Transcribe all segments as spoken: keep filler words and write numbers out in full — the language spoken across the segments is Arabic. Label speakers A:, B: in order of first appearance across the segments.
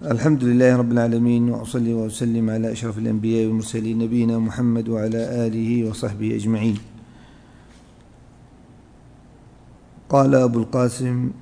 A: الحمد لله رب العالمين، وأصلي وأسلم على أشرف الأنبياء والمرسلين نبينا محمد وعلى آله وصحبه أجمعين. قال أبو القاسم: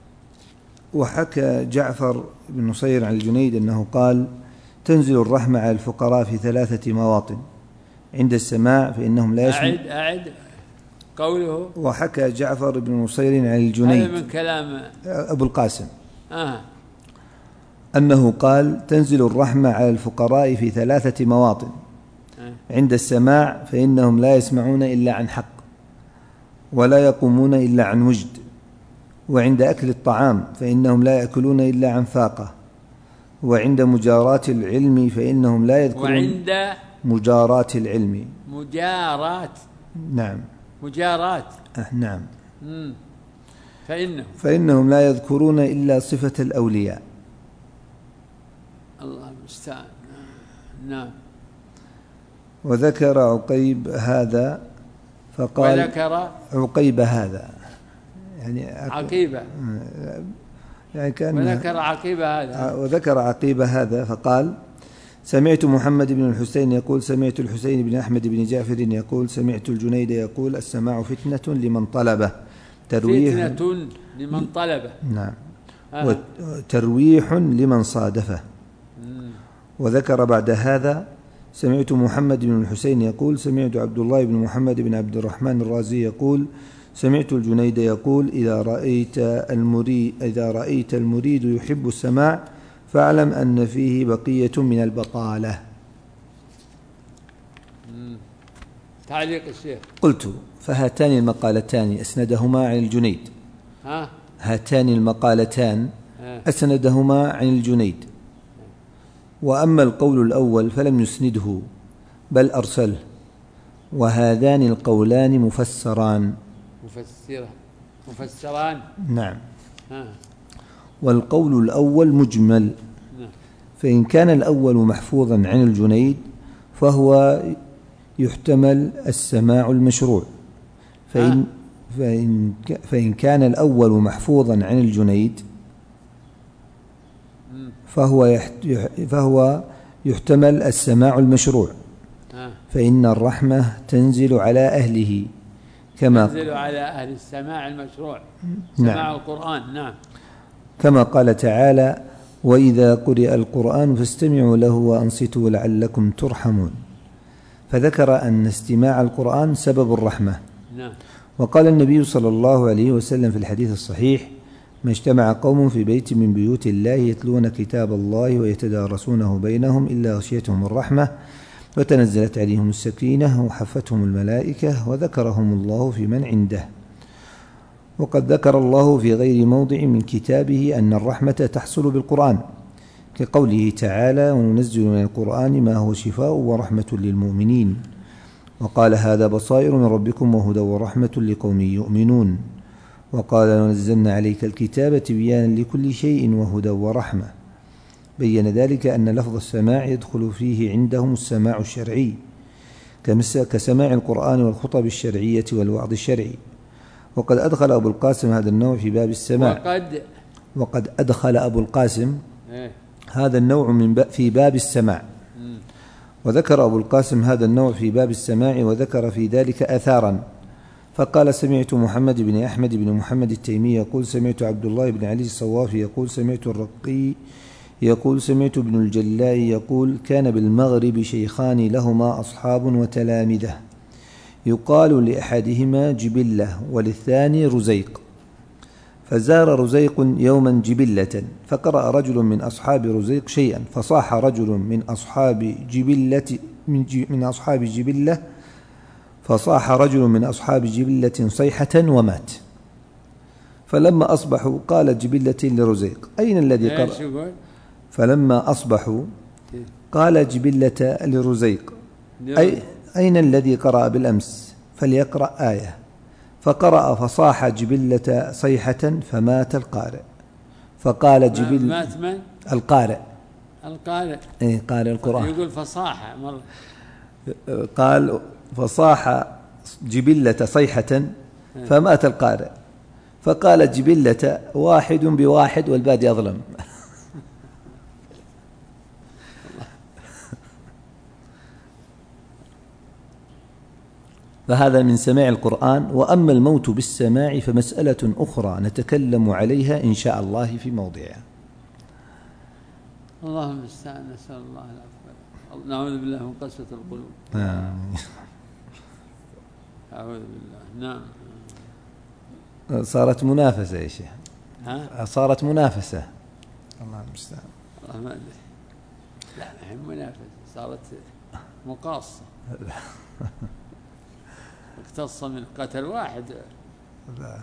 A: وحكى جعفر بن نصير عن الجنيد أنه قال: تنزل الرحمة على الفقراء في ثلاثة مواطن: عند السماع فإنهم لا يسمعون.
B: أعد أعد قوله.
A: وحكى جعفر بن نصير عن الجنيد،
B: هذا من كلام
A: أبو القاسم،
B: آه.
A: أنه قال: تنزل الرحمة على الفقراء في ثلاثة مواطن: آه. عند السماع فإنهم لا يسمعون إلا عن حق ولا يقومون إلا عن وجد، وعند أكل الطعام فإنهم لا يأكلون إلا عن فاقة، وعند مجاراة العلم فإنهم لا يذكرون.
B: وعند
A: مجاراة العلم.
B: مجاراة.
A: نعم.
B: مجاراة.
A: أه نعم.
B: مم. فإنهم
A: فإنهم لا يذكرون إلا صفة الأولياء.
B: الله المستعان. نعم.
A: وذكر عقيب هذا فقال:
B: وذكر
A: عقيب هذا يعني
B: عقيبة،
A: يعني كان
B: وذكر عقيب هذا
A: وذكر عقيب هذا فقال: سمعت محمد بن الحسين يقول: سمعت الحسين بن أحمد بن جعفر يقول: سمعت الجنيد يقول: السماع فتنة لمن طلبه، ترويح
B: فتنة لمن طلبه.
A: نعم.
B: آه.
A: وترويح لمن صادفه.
B: مم.
A: وذكر بعد هذا: سمعت محمد بن الحسين يقول: سمعت عبد الله بن محمد بن عبد الرحمن الرازي يقول: سمعت الجنيد يقول: إذا رأيت المريد إذا رأيت المريد يحب السماع فاعلم أن فيه بقية من البطالة.
B: تعليق الشيخ.
A: قلت: فهاتان المقالتان أسندهما عن الجنيد.
B: ها؟
A: هاتان المقالتان أسندهما عن الجنيد، وأما القول الأول فلم يسنده بل أرسله، وهذان القولان مفسران.
B: مفسرة مفسران.
A: نعم.
B: ها.
A: والقول الأول مجمل، فإن كان الأول محفوظا عن الجنيد فهو يحتمل السماع المشروع، فإن, فإن, فإن كان الأول محفوظا عن الجنيد فهو, فهو يحتمل السماع المشروع، فإن الرحمة تنزل على أهله كما
B: تنزل على أهل السماع المشروع. سماع نعم. القرآن. نعم.
A: كما قال تعالى: وإذا قرئ القرآن فاستمعوا له وأنصتوا لعلكم ترحمون. فذكر أن استماع القرآن سبب الرحمة.
B: نعم.
A: وقال النبي صلى الله عليه وسلم في الحديث الصحيح: ما اجتمع قوم في بيت من بيوت الله يتلون كتاب الله ويتدارسونه بينهم إلا غشيتهم الرحمة وتنزلت عليهم السكينة وحفتهم الملائكة وذكرهم الله في من عنده. وقد ذكر الله في غير موضع من كتابه أن الرحمة تحصل بالقرآن، كقوله تعالى: وننزل من القرآن ما هو شفاء ورحمة للمؤمنين. وقال: هذا بصائر من ربكم وهدى ورحمة لقوم يؤمنون. وقال: ونزلنا عليك الكتاب تبيانا لكل شيء وهدى ورحمة. بين ذلك أن لفظ السماع يدخل فيه عندهم السماع الشرعي كسماع القرآن والخطب الشرعية والوعظ الشرعي. وقد أدخل أبو القاسم هذا النوع في باب السماع.
B: وقد
A: وقد أدخل أبو القاسم
B: إيه؟
A: هذا النوع من باب في باب السماع. م. وذكر أبو القاسم هذا النوع في باب السماع، وذكر في ذلك آثارا. فقال: سمعت محمد بن أحمد بن محمد التيمي يقول: سمعت عبد الله بن علي الصوافي يقول: سمعت الرقي يقول: سمعت ابن الجلاء يقول: كان بالمغرب شيخان لهما أصحاب وتلامذة، يقال لأحدهما جبلة وللثاني رزيق، فزار رزيق يوما جبلة، فقرأ رجل من أصحاب رزيق شيئا، فصاح رجل من أصحاب جبلة من, من أصحاب جبلة فصاح رجل من أصحاب جبلة صيحة ومات. فلما أصبحوا قال جبلة لرزيق: أين الذي قرأ؟ فلما أصبحوا قال جبلة لرزيق: أي أين الذي قرأ بالأمس؟ فليقرأ آية. فقرأ فصاح جبلة صيحة فمات القارئ. فقال جبل
B: مات من؟
A: القارئ.
B: القارئ
A: إيه قارئ القرآن.
B: يقول فصاح مر.
A: قال فصاح جبلة صيحة فمات القارئ. فقال جبلة: واحد بواحد والبادي أظلم. فهذا من سماع القرآن. وأما الموت بالسماع فمسألة أخرى نتكلم عليها إن شاء الله في موضعها.
B: اللهم المستعان، نسأل الله العفو، نعوذ بالله من قسوة القلوب.
A: آمين.
B: أعوذ بالله. نعم.
A: صارت منافسة يا شيخ.
B: ها؟
A: صارت منافسة. الله المستعان.
B: الله ما أدري. لا ما هي منافسة، صارت مقاصة. اقتص من قتل واحد. لا.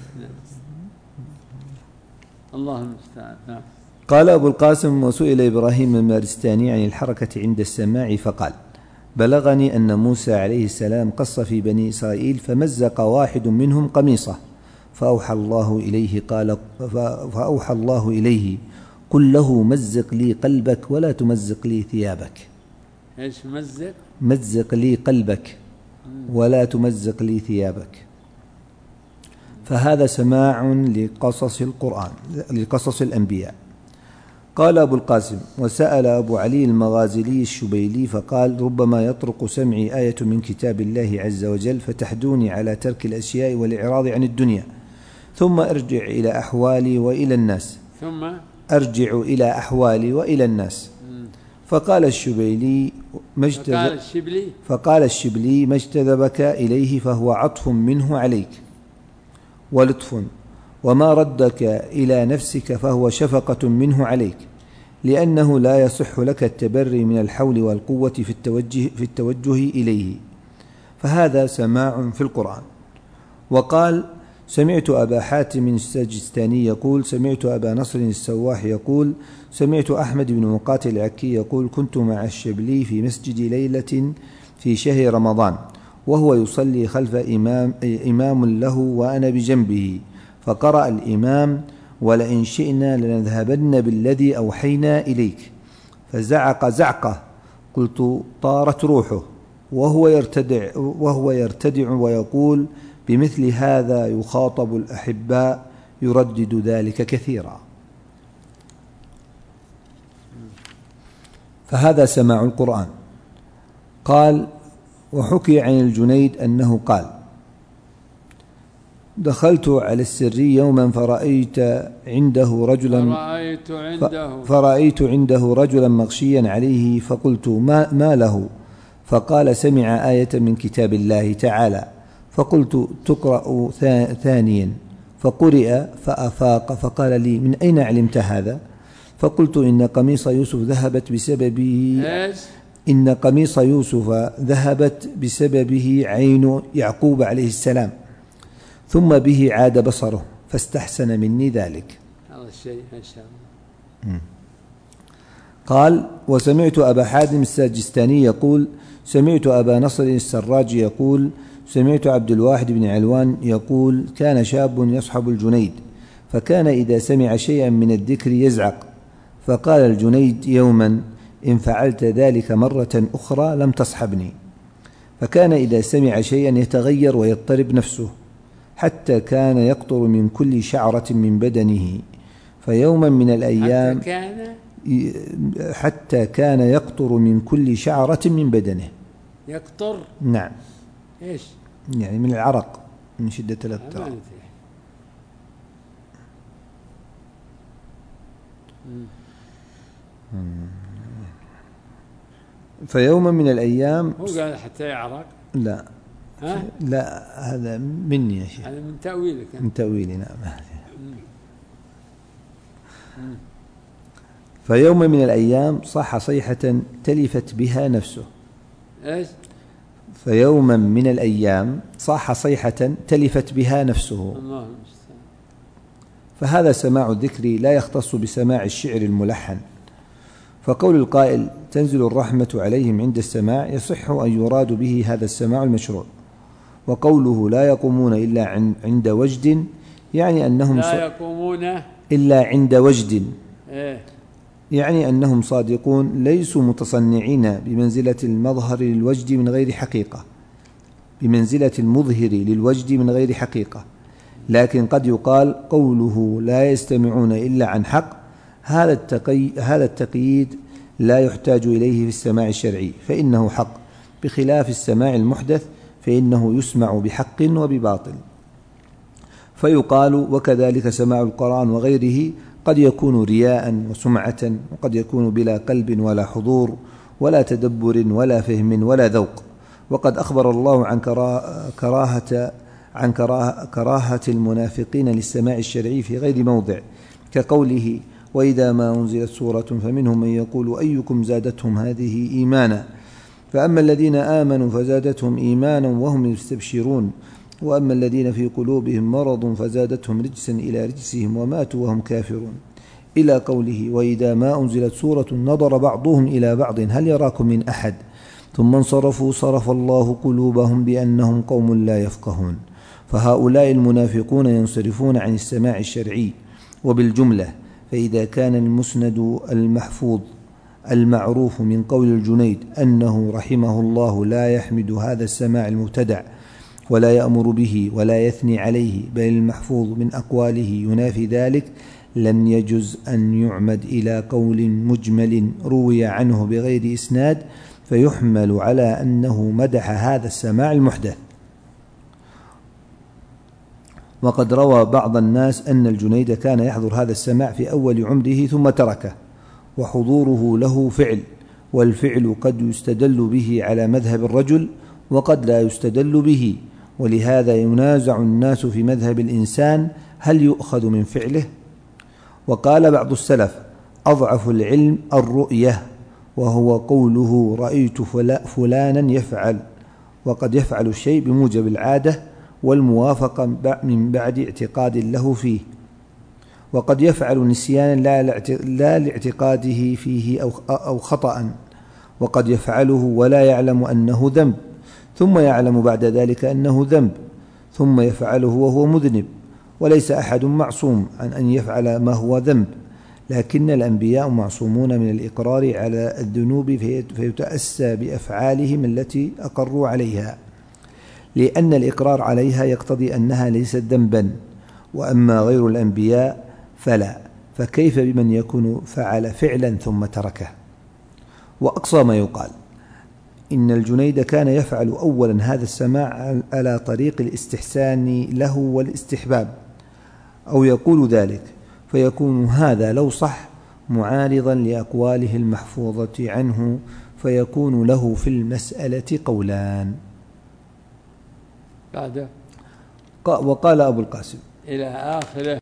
B: الله المستعان. نعم.
A: قال أبو القاسم: وسئل إبراهيم المارستاني عن الحركة عند السماع فقال: بلغني أن موسى عليه السلام قص في بني إسرائيل فمزق واحد منهم قميصه فأوحى الله إليه قال فأوحى الله إليه قل له مزق لي قلبك ولا تمزق لي ثيابك.
B: إيش مزق؟
A: مزق لي قلبك ولا تمزق لي ثيابك. فهذا سماع لقصص القرآن لقصص الأنبياء. قال أبو القاسم: وسأل أبو علي المغازلي الشبيلي فقال: ربما يطرق سمعي آية من كتاب الله عز وجل فتحدوني على ترك الأشياء والإعراض عن الدنيا، ثم أرجع إلى أحوالي وإلى الناس
B: ثم
A: أرجع إلى أحوالي وإلى الناس. فقال الشبيلي ما
B: فقال الشبلي
A: فقال الشبلي ما اجتذبك إليه فهو عطف منه عليك ولطف، وما ردك إلى نفسك فهو شفقة منه عليك، لأنه لا يصح لك التبري من الحول والقوة في التوجه, في التوجه إليه. فهذا سماع في القرآن. وقال: سمعت أبا حاتم السجستاني يقول: سمعت أبا نصر السواح يقول: سمعت أحمد بن مقاتل العكي يقول: كنت مع الشبلي في مسجد ليلة في شهر رمضان وهو يصلي خلف إمام, إمام له وأنا بجنبه، فقرأ الإمام: ولئن شئنا لنذهبن بالذي أوحينا إليك، فزعق زعقه قلت طارت روحه، وهو يرتدع, وهو يرتدع ويقول: بمثل هذا يخاطب الأحباء، يردد ذلك كثيرا. فهذا سماع القرآن. قال: وحكي عن الجنيد أنه قال: دخلت على السري يوما فرأيت عنده رجلا
B: فرأيت عنده,
A: فرأيت عنده رجلا مغشيا عليه، فقلت: ما, ما له؟ فقال: سمع آية من كتاب الله تعالى. فقلت: تقرأ ثانيا؟ فقرئ فأفاق فقال لي: من أين علمت هذا؟ فقلت: إن قميص يوسف ذهبت بسببه إن قميص يوسف ذهبت بسببه عين يعقوب عليه السلام، ثم به عاد بصره فاستحسن مني ذلك.
B: هذا الشيء ما شاء الله.
A: قال: وسمعت أبا حاتم الساجستاني يقول: سمعت أبا نصر السراج يقول: سمعت عبد الواحد بن علوان يقول: كان شاب يصحب الجنيد، فكان إذا سمع شيئا من الذكر يزعق، فقال الجنيد يوما: إن فعلت ذلك مرة أخرى لم تصحبني. فكان إذا سمع شيئا يتغير ويضطرب نفسه، حتى كان يقطر من كل شعرة من بدنه. فيوما من الأيام
B: حتى كان,
A: حتى كان يقطر من كل شعرة من بدنه.
B: يقطر؟
A: نعم.
B: إيش؟
A: يعني من العرق، من شدة الاضطراب. فيوما من الأيام
B: هو قال حتى يعرق؟
A: لا.
B: ها؟
A: لا، هذا مني يا شيخ.
B: هذا من تأويلك.
A: من تأويلي، نعم. فيوما من الأيام صاح صيحة تلفت بها نفسه.
B: إيش؟
A: فيوما من الأيام صاح صيحة تلفت بها نفسه.
B: الله المستعان.
A: فهذا سماع الذكر لا يختص بسماع الشعر الملحن. فقول القائل: تنزل الرحمة عليهم عند السماع، يصح أن يراد به هذا السماع المشروع. وقوله: لا يقومون إلا عند وجد، يعني أنهم
B: لا يقومون
A: إلا عند وجد،
B: إيه؟
A: يعني أنهم صادقون، ليسوا متصنعين بمنزلة المظهر للوجد من غير حقيقة بمنزلة المظهر للوجد من غير حقيقة. لكن قد يقال قوله: لا يستمعون إلا عن حق، هذا التقي هذا التقييد لا يحتاج إليه في السماع الشرعي، فإنه حق، بخلاف السماع المحدث فإنه يسمع بحق وبباطل. فيقال: وكذلك سماع القرآن وغيره قد يكون رياء وسمعة، وقد يكون بلا قلب ولا حضور ولا تدبر ولا فهم ولا ذوق. وقد أخبر الله عن كراهة عن كراهة المنافقين للسماع الشرعي في غير موضع، كقوله: وإذا ما أنزلت سورة فمنهم من يقول أيكم زادتهم هذه إيمانا، فأما الذين آمنوا فزادتهم إيمانا وهم يستبشرون، وأما الذين في قلوبهم مرض فزادتهم رجسا إلى رجسهم وماتوا وهم كافرون، إلى قوله: وإذا ما أنزلت سورة نظر بعضهم إلى بعض هل يراكم من أحد ثم انصرفوا صرف الله قلوبهم بأنهم قوم لا يفقهون. فهؤلاء المنافقون ينصرفون عن السماع الشرعي. وبالجملة فإذا كان المسند المحفوظ المعروف من قول الجنيد أنه رحمه الله لا يحمد هذا السماع المبتدع ولا يأمر به ولا يثني عليه، بل المحفوظ من أقواله ينافي ذلك، لم يجز أن يعمد إلى قول مجمل روي عنه بغير إسناد فيحمل على أنه مدح هذا السماع المحدث. وقد روى بعض الناس أن الجنيد كان يحضر هذا السماع في أول عمره ثم تركه، وحضوره له فعل، والفعل قد يستدل به على مذهب الرجل وقد لا يستدل به، ولهذا ينازع الناس في مذهب الإنسان هل يؤخذ من فعله. وقال بعض السلف: أضعف العلم الرؤية، وهو قوله رأيت فلانا يفعل، وقد يفعل الشيء بموجب العادة والموافقة من بعد اعتقاد له فيه، وقد يفعل نسيانا لا لاعتقاده فيه أو خطأ، وقد يفعله ولا يعلم أنه ذنب ثم يعلم بعد ذلك أنه ذنب ثم يفعله وهو مذنب. وليس أحد معصوم عن أن يفعل ما هو ذنب، لكن الأنبياء معصومون من الإقرار على الذنوب فيتأسى بأفعالهم التي أقروا عليها، لأن الإقرار عليها يقتضي أنها ليست ذنبا، وأما غير الأنبياء فلا، فكيف بمن يكون فعل فعلا ثم تركه؟ وأقصى ما يقال إن الجنيد كان يفعل أولا هذا السماع على طريق الاستحسان له والاستحباب، أو يقول ذلك، فيكون هذا لو صح معارضا لأقواله المحفوظة عنه، فيكون له في المسألة قولان.
B: بعد
A: وقال أبو القاسم
B: إلى آخره.